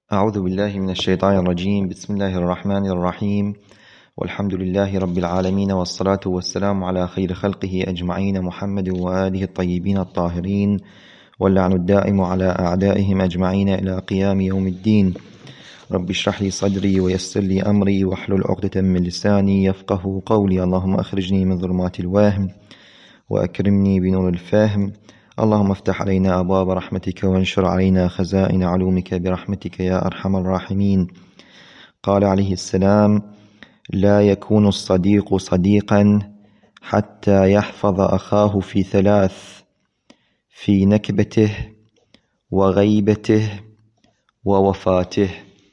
أعوذ بالله من الشيطان الرجيم. بسم الله الرحمن الرحيم، والحمد لله رب العالمين، والصلاة والسلام على خير خلقه أجمعين، محمد وآله الطيبين الطاهرين، واللعن الدائم على أعدائهم أجمعين إلى قيام يوم الدين. رب اشرح لي صدري ويسر لي أمري واحلل عقدة من لساني يفقه قولي. اللهم أخرجني من ظلمات الوهم وأكرمني بنور الفهم. اللهم افتح علينا أبواب رحمتك وانشر علينا خزائن علومك برحمتك يا أرحم الراحمين. قال عليه السلام: لا يكون الصديق صديقا حتى يحفظ أخاه في ثلاث: في نكبته وغيبته ووفاته.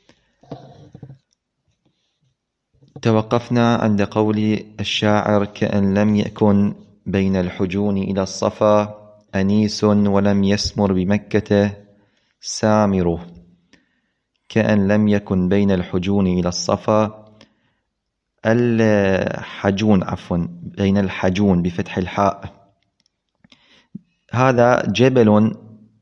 توقفنا عند قول الشاعر: كأن لم يكن بين الحجون إلى الصفا أنيس ولم يسمر بمكة سامره. كأن لم يكن بين الحجون إلى الصفا، الحجون بين الحجون بفتح الحاء، هذا جبل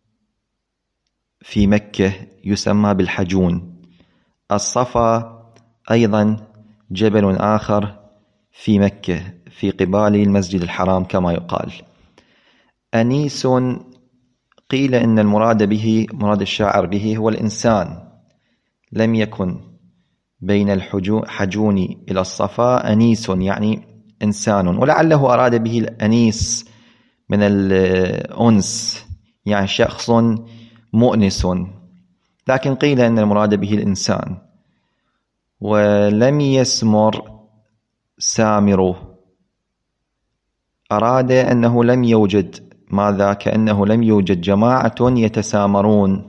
في مكة يسمى بالحجون. الصفا أيضا جبل آخر في مكة في قبال المسجد الحرام كما يقال. أنيس قيل إن المراد به، مراد الشاعر به، هو الإنسان. لم يكن بين الحجون إلى الصفا أنيس، يعني إنسان، ولعله أراد به الأنيس من الأنس، يعني شخص مؤنس، لكن قيل إن المراد به الإنسان. ولم يسمر سامره، أراد أنه لم يوجد ماذا؟ كأنه لم يوجد جماعة يتسامرون.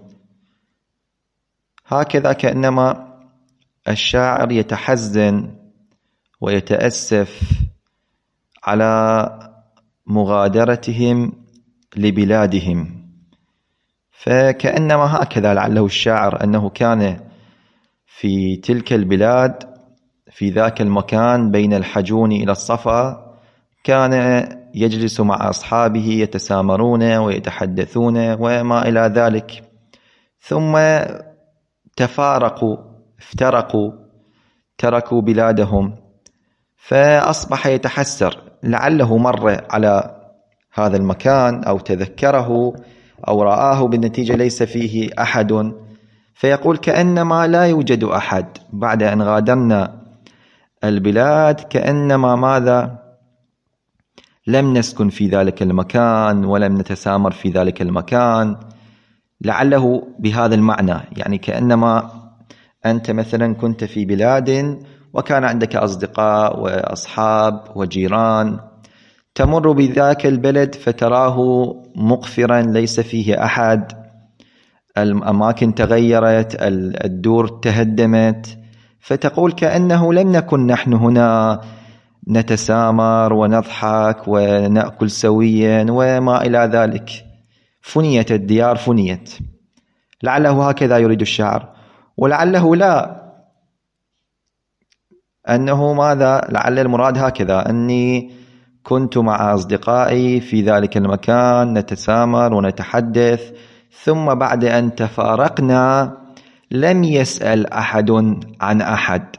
هكذا كأنما الشاعر يتحزن ويتأسف على مغادرتهم لبلادهم، فكأنما هكذا لعله الشاعر أنه كان في تلك البلاد في ذاك المكان بين الحجون إلى الصفا، كان يجلس مع أصحابه يتسامرون ويتحدثون وما إلى ذلك، ثم تفارقوا، افترقوا، تركوا بلادهم، فأصبح يتحسر. لعله مر على هذا المكان أو تذكره أو رآه بالنتيجة ليس فيه أحد، فيقول كأنما لا يوجد أحد بعد أن غادرنا البلاد، كأنما ماذا؟ لم نسكن في ذلك المكان ولم نتسامر في ذلك المكان. لعله بهذا المعنى، يعني كأنما أنت مثلا كنت في بلاد وكان عندك أصدقاء وأصحاب وجيران، تمر بذاك البلد فتراه مقفرا ليس فيه أحد، الأماكن تغيرت، الدور تهدمت، فتقول كأنه لم نكن نحن هنا نتسامر ونضحك ونأكل سويا وما إلى ذلك. فنيت الديار، فنيت. لعله هكذا يريد الشاعر، ولعله لا، أنه ماذا؟ لعل المراد هكذا: أني كنت مع أصدقائي في ذلك المكان نتسامر ونتحدث، ثم بعد أن تفارقنا لم يسأل أحد عن أحد،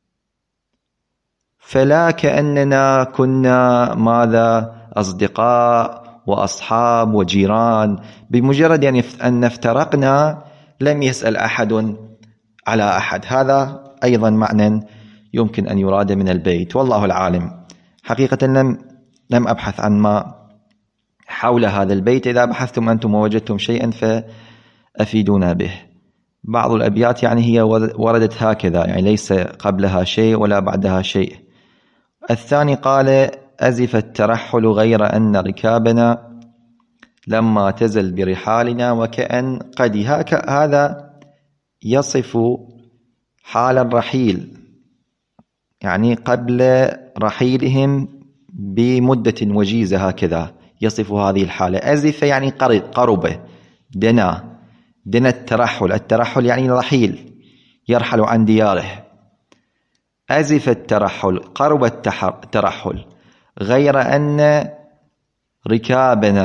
فلا كأننا كنا ماذا؟ أصدقاء وأصحاب وجيران. بمجرد يعني أن افترقنا لم يسأل أحد على أحد. هذا أيضا معنى يمكن أن يراد من البيت، والله العالم. حقيقة لم أبحث عن ما حول هذا البيت. إذا بحثتم أنتم ووجدتم شيئا فأفيدونا به. بعض الأبيات يعني هي وردت هكذا، يعني ليس قبلها شيء ولا بعدها شيء. الثاني قال: أزف الترحل غير أن ركابنا لما تزل برحالنا وكأن قد. هذا يصف حال الرحيل، يعني قبل رحيلهم بمدة وجيزة، هكذا يصف هذه الحالة. أزف يعني قرب، دنا الترحل. الترحل يعني الرحيل، يرحل عن دياره. أزف الترحل، قرب الترحل، غير أن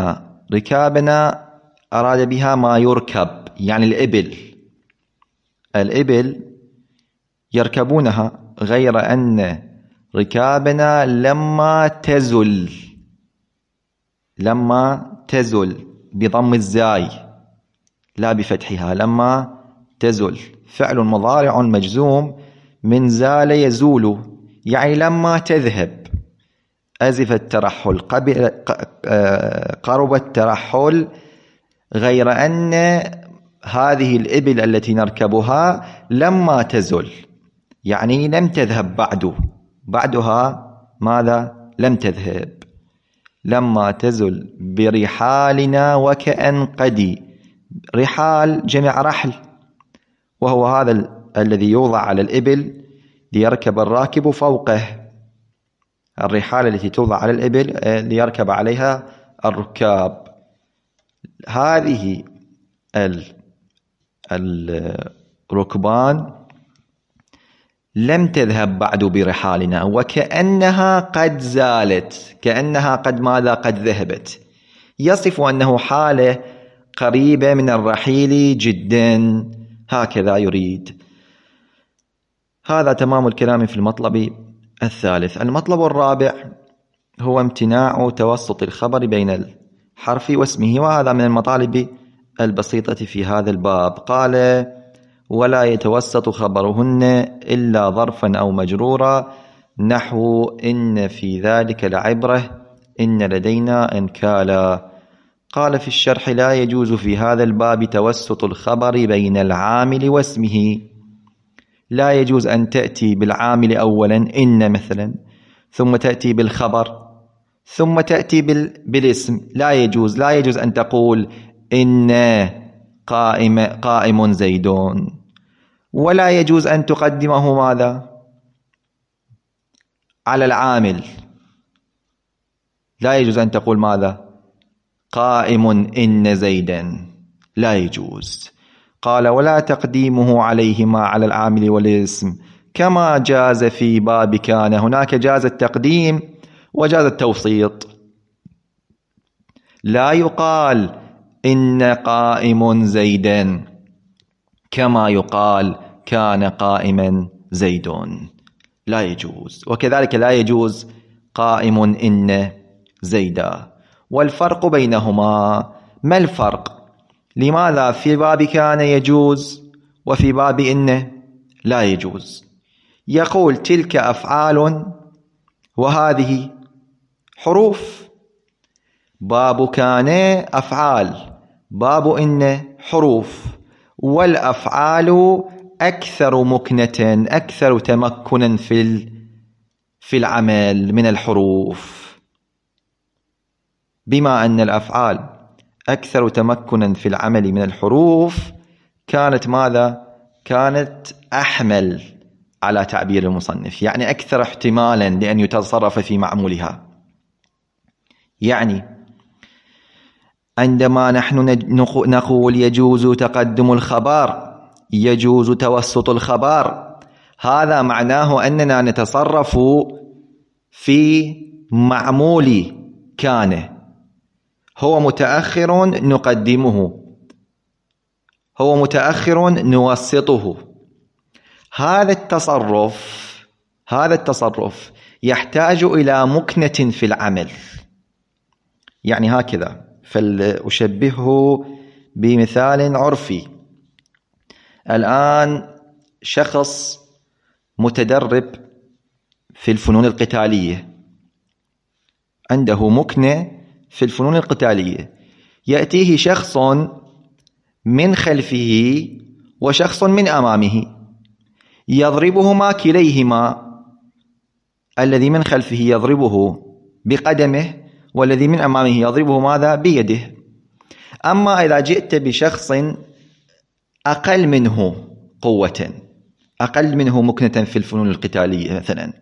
ركابنا أراد بها ما يركب، يعني الإبل. الإبل يركبونها، غير أن ركابنا لما تزل بضم الزاي لا بفتحها، لما تزل فعل مضارع مجزوم من زال يزول، يعني لما تذهب. أزف الترحل، قرب الترحل، غير أن هذه الإبل التي نركبها لما تزل، يعني لم تذهب بعدها ماذا؟ لم تذهب. لما تزل برحالنا وكأن قدي. رحال جمع رحل، وهو هذا الذي يوضع على الإبل ليركب الراكب فوقه. الرحال التي توضع على الإبل ليركب عليها الركاب. هذه الركبان لم تذهب بعد برحالنا، وكأنها قد زالت، كأنها قد ماذا؟ قد ذهبت. يصف أنه حالة قريبة من الرحيل جدا، هكذا يريد. هذا تمام الكلام في المطلب الثالث. المطلب الرابع هو امتناع توسط الخبر بين الحرف واسمه، وهذا من المطالب البسيطة في هذا الباب. قال: ولا يتوسط خبرهن إلا ظرفا أو مجرورا، نحو إن في ذلك لعبرة، إن لدينا إنكالا. قال في الشرح: لا يجوز في هذا الباب توسط الخبر بين العامل واسمه. لا يجوز أن تأتي بالعامل أولا إن مثلا، ثم تأتي بالخبر، ثم تأتي بالاسم. لا يجوز أن تقول إن قائم زيدون، ولا يجوز أن تقدمه ماذا؟ على العامل. لا يجوز أن تقول ماذا؟ قائم إن زيدا، لا يجوز. قال: ولا تقديمه عليهما على العامل والاسم، كما جاز في باب كان. هناك جاز التقديم وجاز التوسيط. لا يقال إن قائم زيدا كما يقال كان قائما زيدون، لا يجوز. وكذلك لا يجوز قائم إن زيدا. والفرق بينهما، ما الفرق؟ لماذا في باب كان يجوز وفي باب إن لا يجوز؟ يقول: تلك أفعال وهذه حروف. باب كان أفعال، باب إن حروف. والأفعال أكثر مكنة، أكثر تمكنا في العمل من الحروف. بما أن الأفعال أكثر تمكنا في العمل من الحروف، كانت ماذا؟ كانت أحمل على تعبير المصنف، يعني أكثر احتمالا لأن يتصرف في معمولها. يعني عندما نحن نقول يجوز تقدم الخبر، يجوز توسط الخبر، هذا معناه أننا نتصرف في معمول كان. هو متأخر نقدمه، هو متأخر نوسطه. هذا التصرف يحتاج إلى مكنة في العمل. يعني هكذا، فلأشبهه بمثال عرفي. الآن شخص متدرب في الفنون القتالية، عنده مكنة في الفنون القتالية، يأتيه شخص من خلفه وشخص من أمامه، يضربهما كليهما، الذي من خلفه يضربه بقدمه، والذي من أمامه يضربه ماذا؟ بيده. أما إذا جئت بشخص أقل منه قوة، أقل منه مكنة في الفنون القتالية مثلا،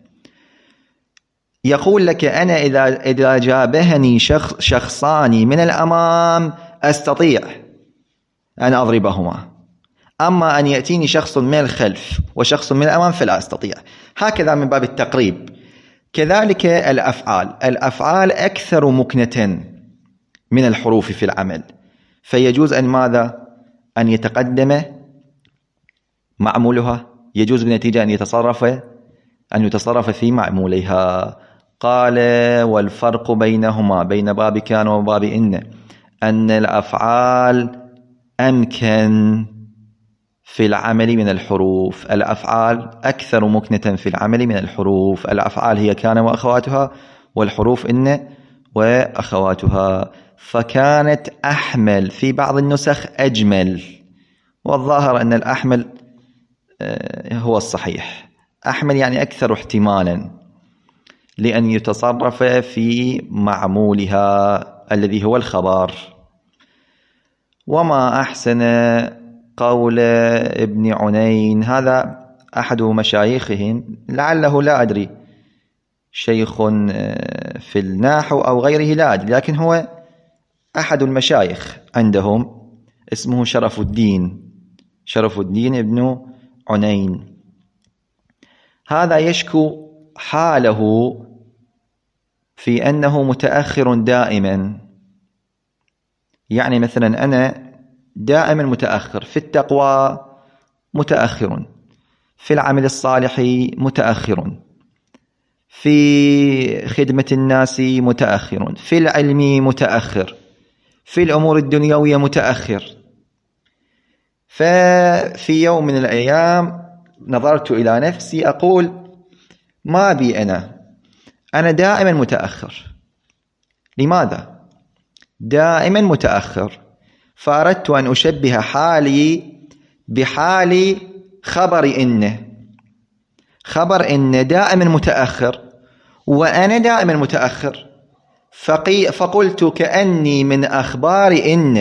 يقول لك: أنا إذا جابهني شخصان من الأمام أستطيع أن أضربهما، أما أن يأتيني شخص من الخلف وشخص من الأمام فلا أستطيع. هكذا من باب التقريب. كذلك الأفعال أكثر مكنة من الحروف في العمل، فيجوز أن ماذا؟ أن يتقدم معمولها، يجوز بالنتيجة أن يتصرف في معمولها. قال والفرق بينهما، بين باب كان وباب أن الأفعال أمكن في العمل من الحروف. الأفعال أكثر مكنة في العمل من الحروف. الأفعال هي كان وأخواتها، والحروف إن وأخواتها. فكانت أحمل، في بعض النسخ أجمل، والظاهر أن الأحمل هو الصحيح. أحمل يعني أكثر احتمالا لأن يتصرف في معمولها الذي هو الخبر. وما أحسن قول ابن عنين، هذا أحد مشايخهم، لعله لا أدري شيخ في النحو أو غيره لا أدري، لكن هو أحد المشايخ عندهم، اسمه شرف الدين ابن عنين. هذا يشكو حاله في أنه متأخر دائما. يعني مثلا أنا دائما متأخر في التقوى، متأخر في العمل الصالح، متأخر في خدمة الناس، متأخر في العلم، متأخر في الأمور الدنيوية، متأخر. ففي يوم من الأيام نظرت إلى نفسي أقول ما بي أنا دائما متأخر. لماذا دائما متأخر؟ فأردت أن أشبه حالي بحال خبر إن دائما متأخر وأنا دائما متأخر. فقلت كأني من أخبار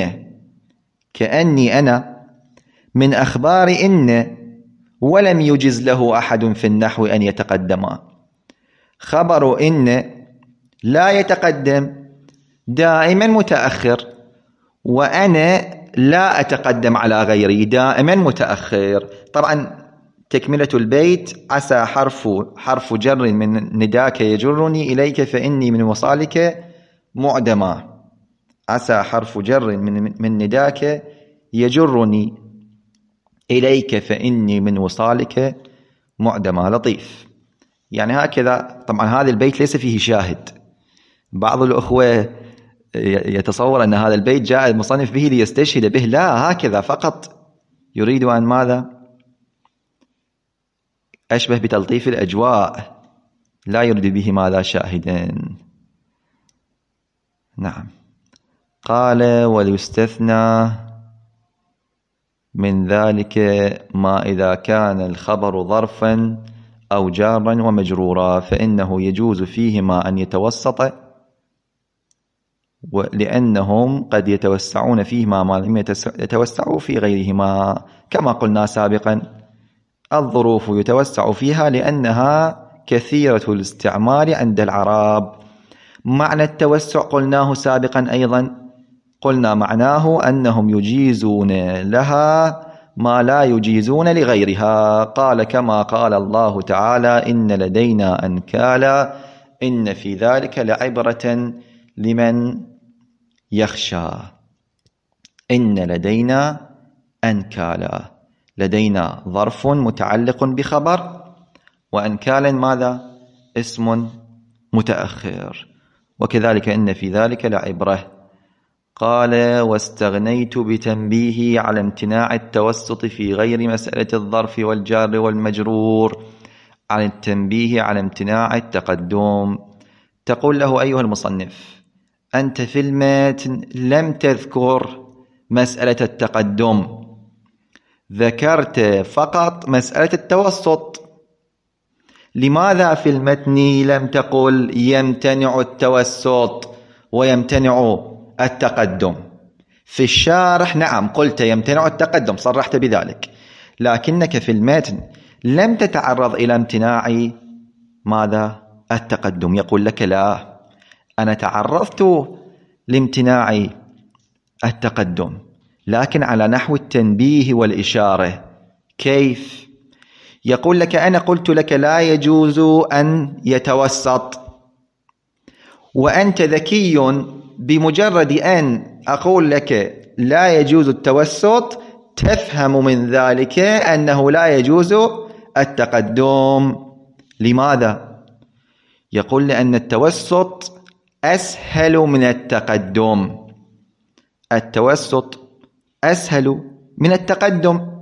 كأني أنا من أخبار ولم يجز له أحد في النحو أن يتقدم. خبر لا يتقدم، دائما متأخر، وأنا لا أتقدم على غيري، دائما متأخر. طبعا تكملة البيت: عسى حرف جر من نداك يجرني إليك فإني من وصالك معدما. عسى حرف جر من نداك يجرني إليك فإني من وصالك معدما. لطيف. يعني هكذا. طبعا هذا البيت ليس فيه شاهد. بعض الأخوة يتصور أن هذا البيت جاء المصنف به ليستشهد به، لا، هكذا فقط يريد أن ماذا؟ أشبه بتلطيف الأجواء، لا يريد به ماذا؟ شاهدا. نعم. قال وليستثنى من ذلك ما إذا كان الخبر ظرفا أو جارا ومجرورا، فإنه يجوز فيهما أن يتوسط، لأنهم قد يتوسعون فيهما ما لم يتوسعوا في غيرهما. كما قلنا سابقا، الظروف يتوسع فيها لأنها كثيرة الاستعمال عند العرب. معنى التوسع قلناه سابقا أيضا، قلنا معناه أنهم يجيزون لها ما لا يجيزون لغيرها. قال كما قال الله تعالى: إن لدينا أنكالا إن في ذلك لعبرة لمن يخشى. إن لدينا أنكالا، لدينا ظرف متعلق بخبر، وأنكالا ماذا؟ اسم متأخر. وكذلك إن في ذلك لعبرة. قال واستغنيت بتنبيه على امتناع التوسط في غير مسألة الظرف والجار والمجرور عن التنبيه على امتناع التقدم. تقول له أيها المصنف: أنت في المتن لم تذكر مسألة التقدم، ذكرت فقط مسألة التوسط. لماذا في المتن لم تقل يمتنع التوسط ويمتنع التقدم؟ في الشارح نعم قلت يمتنع التقدم، صرحت بذلك، لكنك في المتن لم تتعرض إلى امتناع ماذا؟ التقدم. يقول لك لا، أنا تعرضت لامتناع التقدم، لكن على نحو التنبيه والإشارة. كيف؟ يقول لك أنا قلت لك لا يجوز أن يتوسط، وأنت ذكي، بمجرد أن أقول لك لا يجوز التوسط تفهم من ذلك أنه لا يجوز التقدم. لماذا؟ يقول لأن التوسط أسهل من التقدم. التوسط أسهل من التقدم،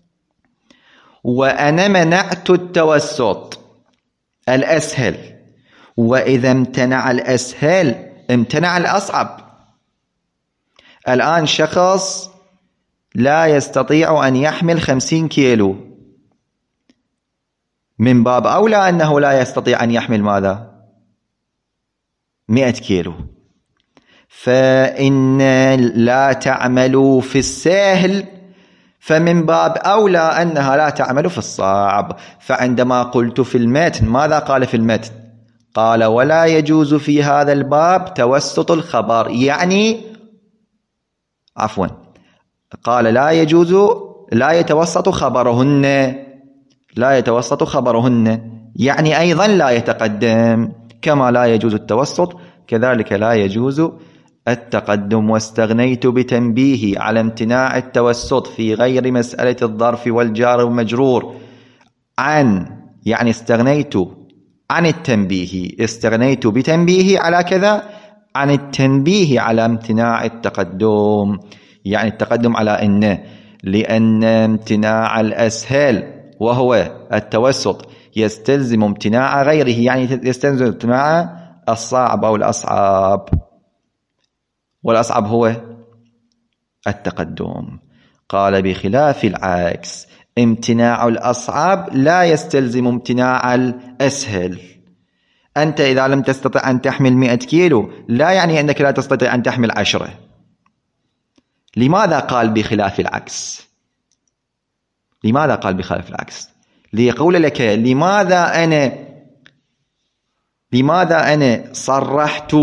وأنا منعت التوسط الأسهل، وإذا امتنع الأسهل امتنع الأصعب. الآن شخص لا يستطيع أن يحمل 50 كيلو، من باب أولى أنه لا يستطيع أن يحمل ماذا؟ 100 كيلو. فإن لا تعمل في السهل، فمن باب أولى أنها لا تعمل في الصعب. فعندما قلت في المتن، ماذا قال في المتن؟ قال ولا يجوز في هذا الباب توسط الخبر، يعني عفوا قال لا يجوز، لا يتوسط خبرهن، لا يتوسط خبرهن، يعني أيضا لا يتقدم. كما لا يجوز التوسط كذلك لا يجوز التقدم. واستغنيت بتنبيه على امتناع التوسط في غير مسألة الظرف والجار والمجرور عن، يعني استغنيت عن التنبيه، استغنيت بتنبيه على كذا، عن التنبيه على امتناع التقدم، يعني التقدم على إنه، لأن امتناع الأسهل وهو التوسط يستلزم امتناع غيره، يعني يستلزم امتناع الصعب أو الأصعب، والأصعب هو التقدم. قال بخلاف العكس، امتناع الأصعب لا يستلزم امتناع الأسهل. أنت إذا لم تستطع أن تحمل 100 كيلو لا يعني أنك لا تستطيع أن تحمل 10. لماذا قال بخلاف العكس؟ لماذا قال بخلاف العكس؟ ليقول لك لماذا أنا صرحت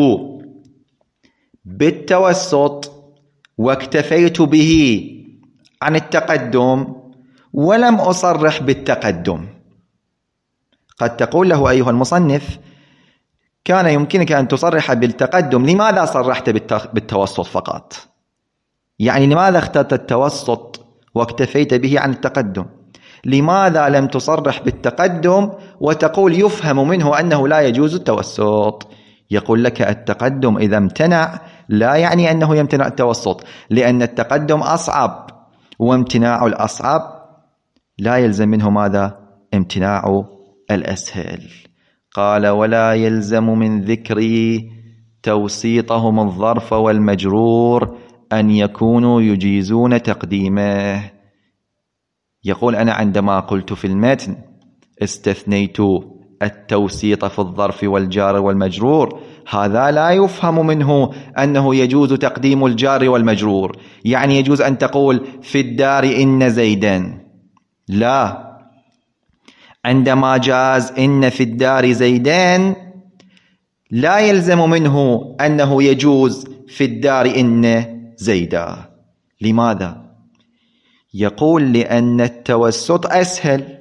بالتوسط واكتفيت به عن التقدم ولم أصرح بالتقدم. قد تقول له أيها المصنف كان يمكنك أن تصرح بالتقدم، لماذا صرحت بالتوسط فقط؟ يعني لماذا اخترت التوسط واكتفيت به عن التقدم؟ لماذا لم تصرح بالتقدم وتقول يفهم منه أنه لا يجوز التوسط؟ يقول لك التقدم إذا امتنع لا يعني أنه يمتنع التوسط، لأن التقدم أصعب، وامتناع الأصعب لا يلزم منه ماذا؟ امتناع الأسهل. قال ولا يلزم من ذكر توسيطهم الظرف والمجرور أن يكونوا يجيزون تقديمه. يقول أنا عندما قلت في المتن استثنيت التوسيط في الظرف والجار والمجرور، هذا لا يفهم منه أنه يجوز تقديم الجار والمجرور، يعني يجوز أن تقول في الدار إن زيدا، لا، عندما جاز إن في الدار زيدان لا يلزم منه أنه يجوز في الدار إن زيدا. لماذا؟ يقول لأن التوسط أسهل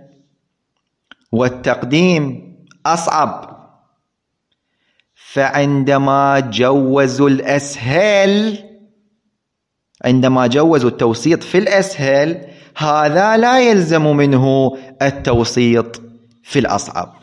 والتقديم أصعب، فعندما جوزوا الأسهل، عندما جوزوا التوسيط في الأسهل، هذا لا يلزم منه التوسيط في الأصعب.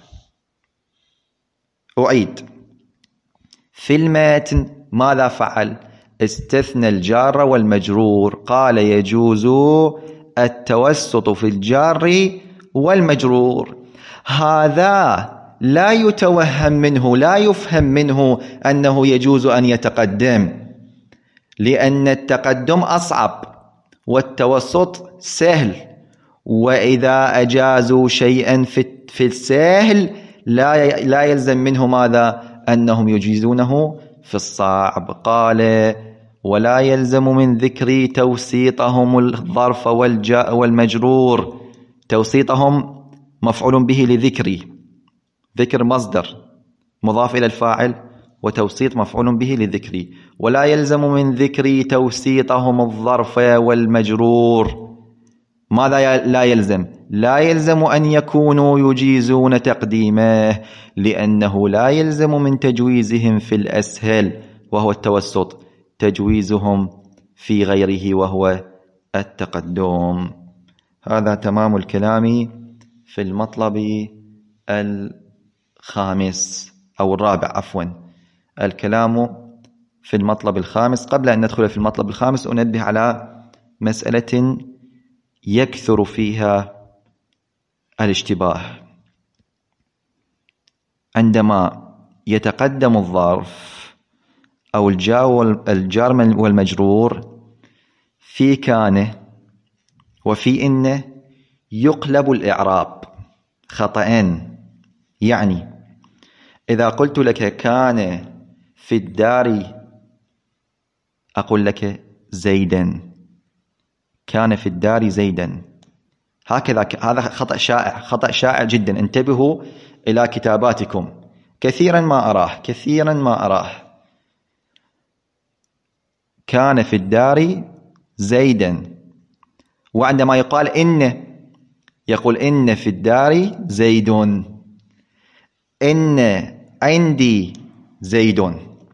أعيد، في المتن ماذا فعل؟ استثنى الجار والمجرور، قال يجوز التوسط في الجار والمجرور. هذا لا يتوهم منه، لا يفهم منه أنه يجوز أن يتقدم، لأن التقدم أصعب والتوسط سهل، وإذا أجازوا شيئا في السهل لا يلزم منه ماذا؟ أنهم يجيزونه في الصعب. قال ولا يلزم من ذكر توسيطهم الظرف والمجرور. توسيطهم مفعول به لذكري، ذكر مصدر مضاف إلى الفاعل، وتوسيط مفعول به لذكري. ولا يلزم من ذكر توسيطهم الظرف والمجرور. ماذا لا يلزم؟ لا يلزم أن يكونوا يجيزون تقديمه، لأنه لا يلزم من تجويزهم في الأسهل وهو التوسط تجويزهم في غيره وهو التقدم. هذا تمام الكلام في المطلب الخامس أو الرابع عفوا. الكلام في المطلب الخامس. قبل أن ندخل في المطلب الخامس أنبه على مسألة يكثر فيها الاشتباه. عندما يتقدم الظرف أو الجار والمجرور في كان وفي إن يقلب الإعراب خطأين. يعني إذا قلت لك كان في الدار أقول لك زيدا، كان في الدار زيدا، هكذا. هذا خطأ شائع، خطأ شائع جدا. انتبهوا إلى كتاباتكم، كثيرا ما أراه كان في الدار زيدا، وعندما يقال إن يقول إن في الدار زيد، إن عندي زيد،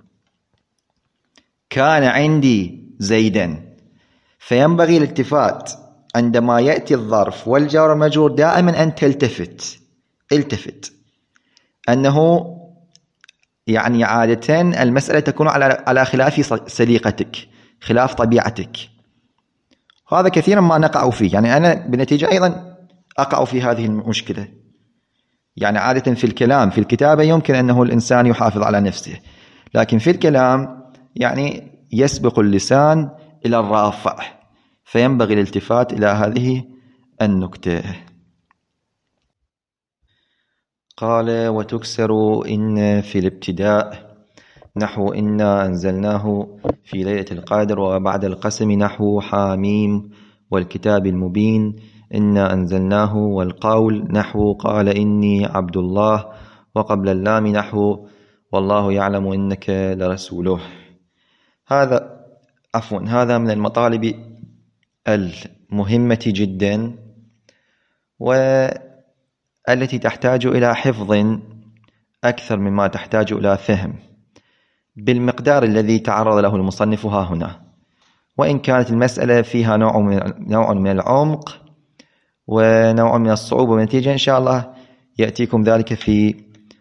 كان عندي زيدا. فينبغي الالتفات عندما يأتي الظرف والجار والمجرور دائما أن التفت أنه يعني عادة المسألة تكون على خلاف سليقتك، خلاف طبيعتك. هذا كثيرا ما نقع فيه، يعني أنا بنتيجة أيضا أقع في هذه المشكلة. يعني عادة في الكلام، في الكتابة يمكن أنه الإنسان يحافظ على نفسه، لكن في الكلام يعني يسبق اللسان إلى الرافع، فينبغي الالتفات إلى هذه النكتة. قال وتكسر إن في الابتداء نحو إنا أنزلناه في ليلة القدر، وبعد القسم نحو حاميم والكتاب المبين إنا أنزلناه، والقول نحو قال إني عبد الله، وقبل اللام نحو والله يعلم إنك لرسوله. هذا من المطالب المهمة جدا، والتي تحتاج إلى حفظ أكثر مما تحتاج إلى فهم بالمقدار الذي تعرض له المصنف ها هنا. وإن كانت المسألة فيها نوع من العمق ونوع من الصعوبة، ونتيجة إن شاء الله يأتيكم ذلك في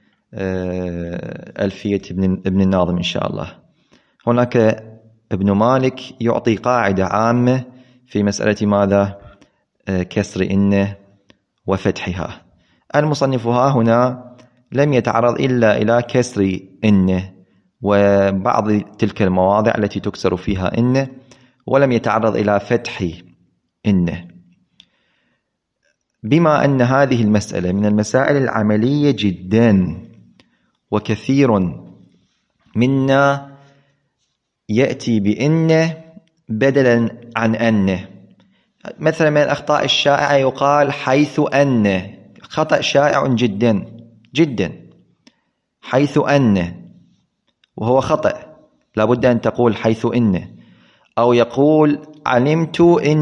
ألفية ابن الناظم إن شاء الله. هناك ابن مالك يعطي قاعدة عامة في مسألة ماذا؟ كسر إن وفتحها. المصنف ها هنا لم يتعرض إلا إلى كسر إن وبعض تلك المواضع التي تكسر فيها إن، ولم يتعرض إلى فتح إن، بما أن هذه المسألة من المسائل العملية جدا، وكثير منا يأتي بإن بدلا عن أن. مثلا من الأخطاء الشائعة يقال حيث أن، خطأ شائع جدا جدا، حيث أن، وهو خطأ. لابد أن تقول حيث إن، أو يقول علمت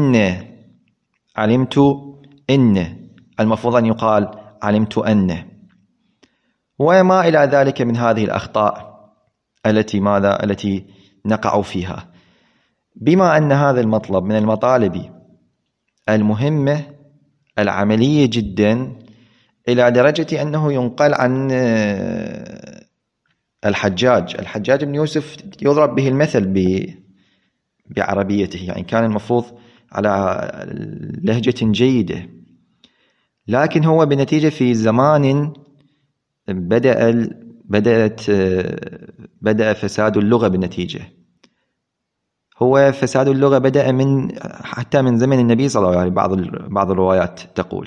إن، المفروض أن يقال علمت أن، وما إلى ذلك من هذه الأخطاء التي نقع فيها. بما أن هذا المطلب من المطالب المهمة العملية جدا، إلى درجة أنه ينقل عن الحجاج بن يوسف يضرب به المثل بعربيته، يعني كان المفروض على لهجة جيدة، لكن هو بنتيجة في زمان بدأ فساد اللغة. بالنتيجة هو فساد اللغة بدأ حتى من زمن النبي صلى الله عليه وسلم. بعض الروايات تقول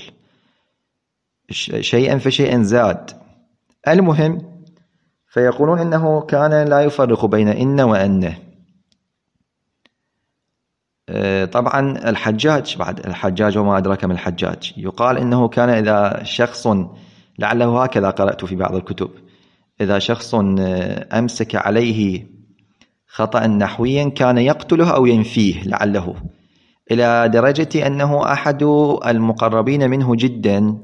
شيئا فشيئا زاد. المهم، فيقولون إنه كان لا يفرق بين إن وأن. طبعا الحجاج وما أدراك ما الحجاج، يقال إنه كان إذا شخص، لعله هكذا قرأت في بعض الكتب، إذا شخص أمسك عليه خطأ نحويا كان يقتله أو ينفيه لعله، إلى درجة أنه أحد المقربين منه جدا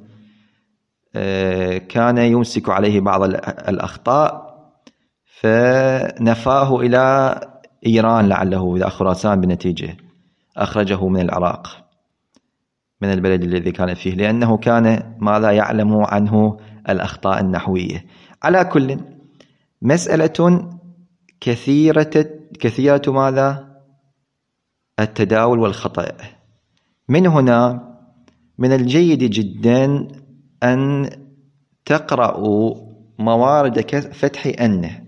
كان يمسك عليه بعض الأخطاء فنفاه إلى إيران لعله إلى خراسان بالنتيجة، أخرجه من العراق، من البلد الذي كان فيه، لأنه كان ماذا يعلم عنه الأخطاء النحوية. على كل، مسألة كثيرة ماذا التداول والخطأ. من هنا من الجيد جدا أن تقرأوا موارد فتح أن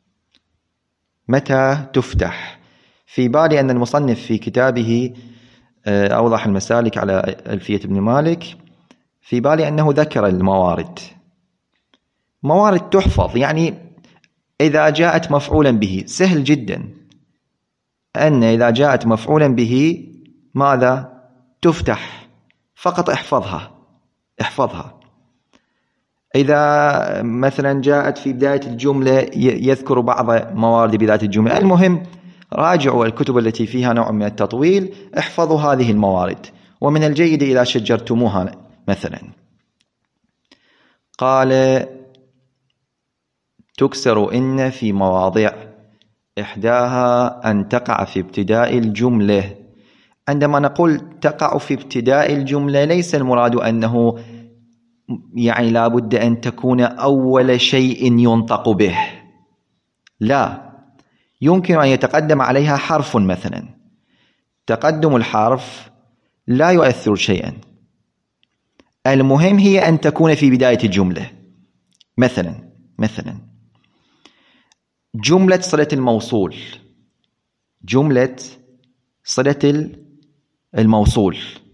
متى تفتح. في بالي أن المصنف في كتابه أوضح المسالك على ألفية ابن مالك، في بالي أنه ذكر الموارد، موارد تحفظ. يعني إذا جاءت مفعولا به سهل جدا، أن إذا جاءت مفعولا به ماذا تفتح، فقط احفظها. إذا مثلا جاءت في بداية الجملة يذكر بعض موارد بداية الجملة. المهم راجعوا الكتب التي فيها نوع من التطويل، احفظوا هذه الموارد. ومن الجيد إذا شجرتموها مثلا. قال تكسر إن في مواضع، إحداها أن تقع في ابتداء الجملة. عندما نقول تقع في ابتداء الجملة ليس المراد أنه يعني لا بد أن تكون أول شيء ينطق به، لا، يمكن أن يتقدم عليها حرف مثلا. تقدم الحرف لا يؤثر شيئا، المهم هي أن تكون في بداية الجملة. مثلا جملة صلة الموصول، جملة صلة الموصول،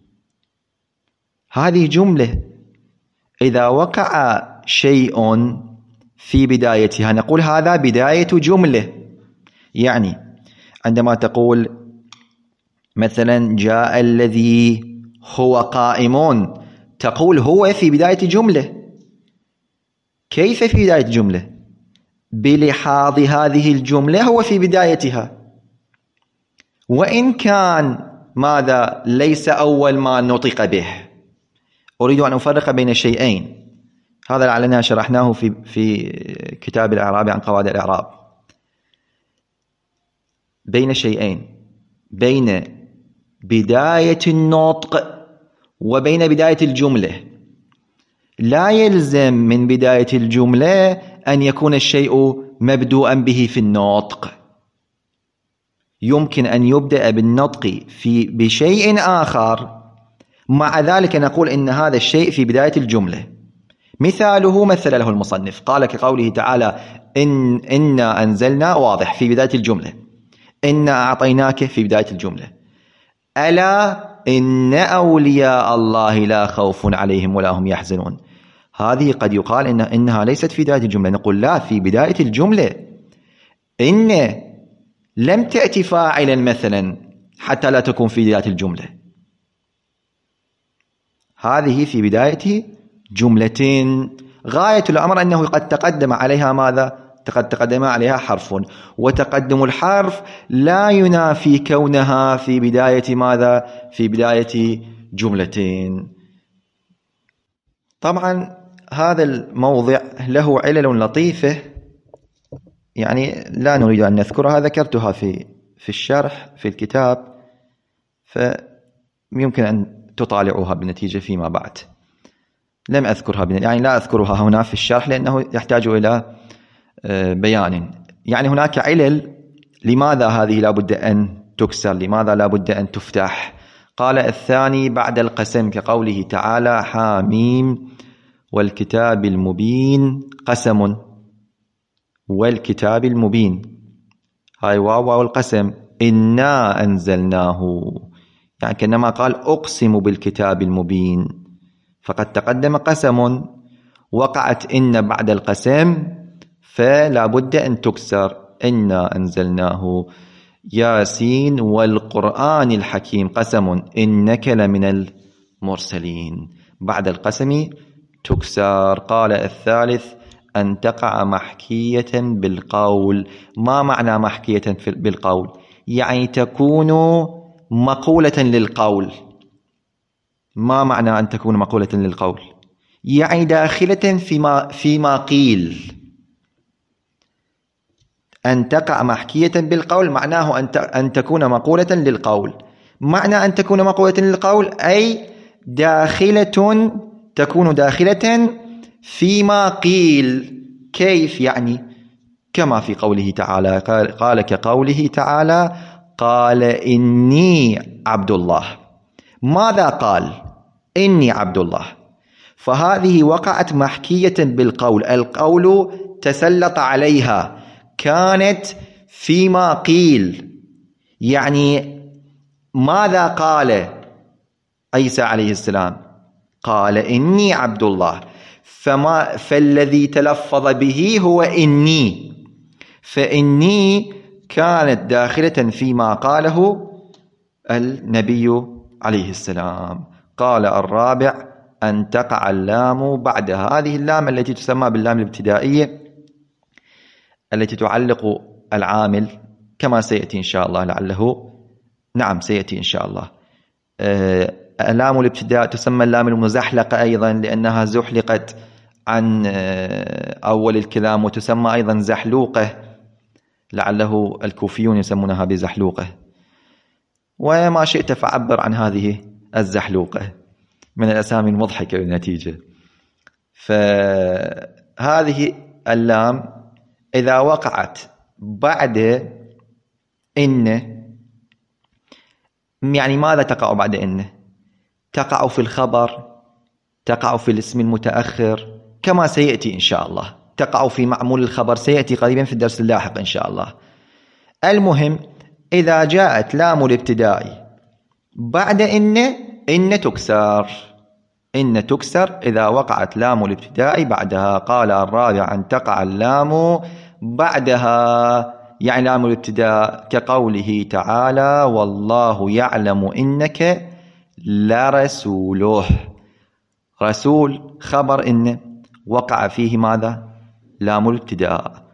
هذه جملة إذا وقع شيء في بدايتها نقول هذا بداية جملة. يعني عندما تقول مثلا جاء الذي هو قائم، تقول هو في بداية جملة. كيف في بداية جملة؟ بلحاظ هذه الجملة هو في بدايتها، وإن كان ماذا ليس أول ما نطق به. أريد أن أفرق بين شيئين، هذا لعلنا شرحناه في كتاب الإعراب عن قواعد الإعراب، بين شيئين، بين بداية النطق وبين بداية الجملة. لا يلزم من بداية الجملة أن يكون الشيء مبدوءا به في النطق، يمكن أن يبدأ بالنطق بشيء آخر، مع ذلك نقول إن هذا الشيء في بداية الجملة. مثاله مثل له المصنف، قال كقوله تعالى إنا أنزلنا، واضح في بداية الجملة. إنا أعطيناك في بداية الجملة. ألا إن أولياء الله لا خوف عليهم ولا هم يحزنون، هذه قد يقال إنها ليست في بداية الجملة، نقول لا، في بداية الجملة. إن لم تأتي فاعلا مثلا حتى لا تكون في بداية الجملة، هذه في بداية جملة. غاية الأمر أنه قد تقدم عليها ماذا؟ قد تقدم عليها حرف، وتقدم الحرف لا ينافي كونها في بداية ماذا؟ في بداية جملتين. طبعا هذا الموضع له علل لطيفة، يعني لا نريد أن نذكرها، ذكرتها في الشرح في الكتاب، فيمكن أن تطالعوها بالنتيجة فيما بعد. لم أذكرها يعني لا أذكرها هنا في الشرح لأنه يحتاج إلى بيان. يعني هناك علل لماذا هذه لا بد أن تكسر، لماذا لا بد أن تفتح. قال الثاني بعد القسم، كقوله تعالى حاميم والكتاب المبين، قسم والكتاب المبين، هاي واو القسم. إنا أنزلناه، يعني كأنما قال أقسم بالكتاب المبين، فقد تقدم قسم، وقعت إن بعد القسم، فلا بد أن تكسر. إنا أنزلناه ياسين والقرآن الحكيم، قسم إنك لمن المرسلين، بعد القسم تكسر. قال الثالث أن تقع محكية بالقول. ما معنى محكية بالقول؟ يعني تكون مقولة للقول. ما معنى أن تكون مقولة للقول؟ يعني داخلة فيما قيل. أن تقع محكية بالقول معناه أن تكون مقولة للقول. معنى أن تكون مقولة للقول أي تكون داخلة فيما قيل. كيف يعني؟ كما في قوله تعالى، قال كقوله تعالى قال إني عبد الله. ماذا قال؟ إني عبد الله. فهذه وقعت محكية بالقول، القول تسلط عليها، كانت فيما قيل. يعني ماذا قال عيسى عليه السلام؟ قال إني عبد الله، فالذي تلفظ به هو إني، فإني كانت داخلة فيما قاله النبي عليه السلام. قال الرابع أن تقع اللام بعد هذه اللام التي تسمى باللام الابتدائية التي تعلق العامل، كما سيأتي إن شاء الله لعله. نعم سيأتي إن شاء الله. اللام الابتداء تسمى اللام المزحلقة أيضا لأنها زحلقت عن أول الكلام، وتسمى أيضا زحلوقة، لعله الكوفيون يسمونها بزحلوقة، وما شئت فعبر عن هذه الزحلوقة من الأسامي المضحكة بالنتيجة. فهذه اللام إذا وقعت بعد إن، يعني ماذا تقع بعد إن؟ تقع في الخبر، تقع في الاسم المتأخر كما سيأتي إن شاء الله، تقع في معمول الخبر، سيأتي قريبا في الدرس اللاحق إن شاء الله. المهم إذا جاءت لام الابتداء بعد إن تكسر، إن تكسر إذا وقعت لام الابتداء بعدها. قال الرابع أن تقع اللام بعدها، يعني لام الابتداء كقوله تعالى والله يعلم إنك لرسوله. رسول خبر إن وقع فيه ماذا؟ لام الابتداء،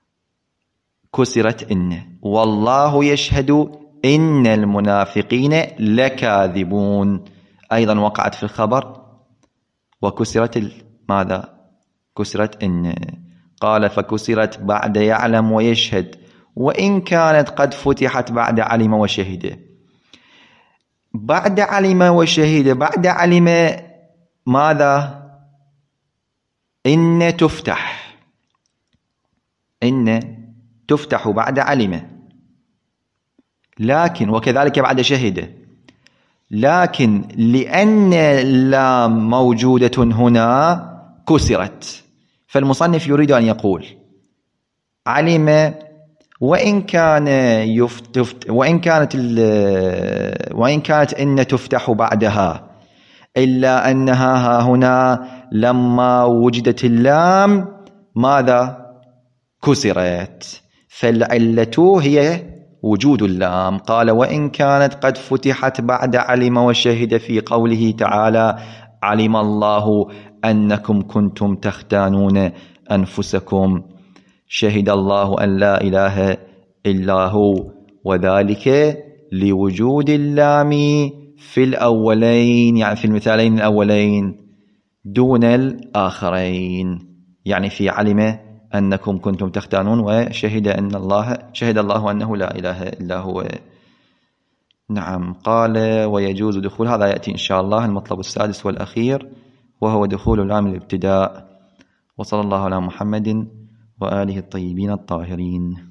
كسرت إن. والله يشهد إن المنافقين لكاذبون، أيضا وقعت في الخبر وكسرت ماذا؟ كسرت إن. قال فكسرت بعد يعلم ويشهد، وإن كانت قد فتحت بعد علم وشهد. بعد علم وشهد، بعد علم ماذا؟ إن تفتح، إن تفتح بعد علم، لكن وكذلك بعد شهد، لكن لأن اللام موجودة هنا كسرت. فالمصنف يريد أن يقول علم وإن كانت إن تفتح بعدها، إلا أنها هنا لما وجدت اللام ماذا؟ كسرت. فالعلة هي وجود اللام. قال وإن كانت قد فتحت بعد علم وشهد في قوله تعالى علم الله أنكم كنتم تختانون أنفسكم، شهد الله أن لا إله إلا هو، وذلك لوجود اللام في الأولين، يعني في المثالين الأولين دون الآخرين، يعني في علم أنكم كنتم تختانون وشهد أن شهد الله أنه لا إله إلا هو. نعم. قال ويجوز دخول، هذا يأتي إن شاء الله المطلب السادس والأخير، وهو دخول لام الابتداء. وصلى الله على محمد وآله الطيبين الطاهرين.